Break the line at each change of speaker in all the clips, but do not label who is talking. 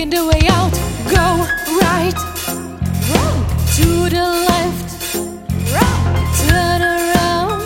find a way out. Go right, wrong, to the left, wrong, turn around.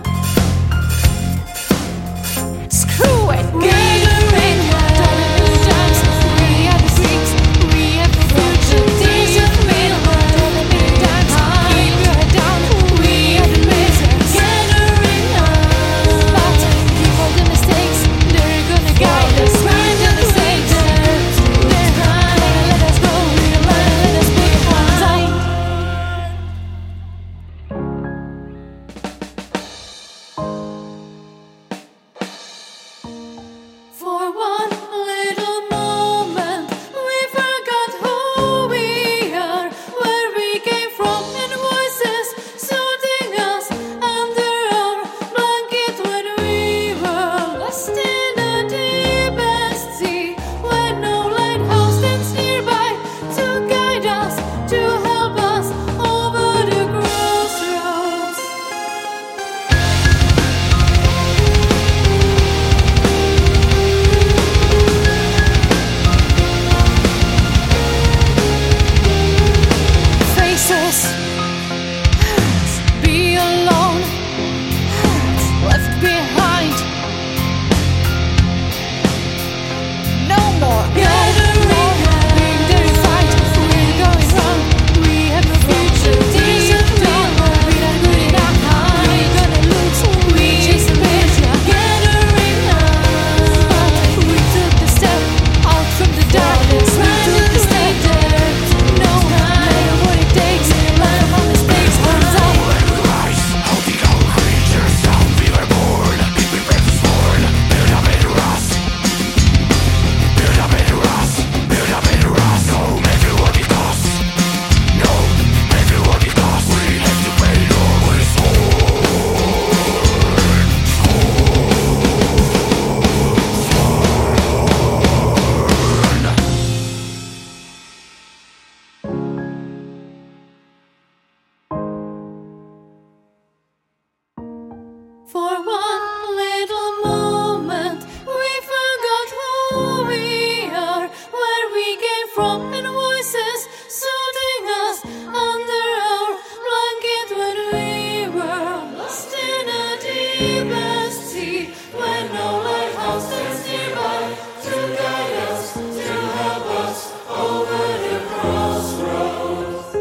Screw it, gathering, dollar times. We have the streets, we have the future. Days of mail, dollar times. Keep your head down, we have the business. Gathering up, but keep all the mistakes. They're gonna guide us right to the stakes. They're gonna let us go, let us put one time. For one little moment, we forgot who we are, where we came from, and voices soothing us under our blanket when we were lost in a deepest sea, where no lighthouse stands nearby to guide us, to help us over the crossroads. Faces, be alone, left behind. No more gathering, being terrified. We're going wrong. We have no future. Days of dawn, we're not good enough. We're gonna lose. We just made gathering up. We took the step out from the darkness. We took the step there. No matter what it takes, learn from mistakes. Hands up. For one little moment, we forgot who we are, where we came from, and voices soothing us under our blanket when we were lost in a deepest sea, when no lighthouse stands nearby to guide us, to help us over the crossroads.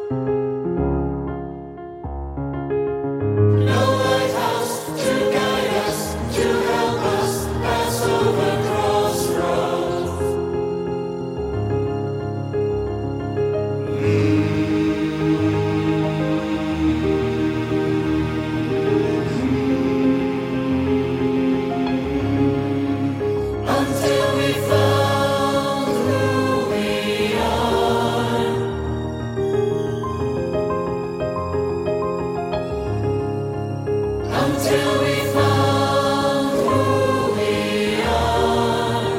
No lighthouse to guide us, to help us pass over crossroads. Until we found who we are. Until we found who we are.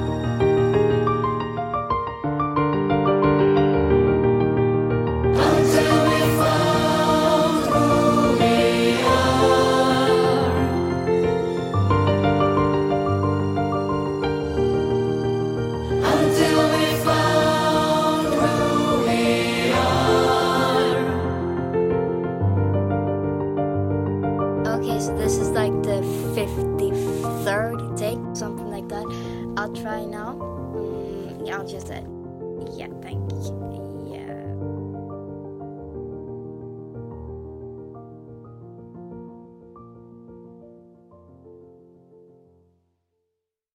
Until we found who we are. Until we found who we are.
Okay, so this is like the 53rd take, something like that. I'll try now. Yeah, I'll just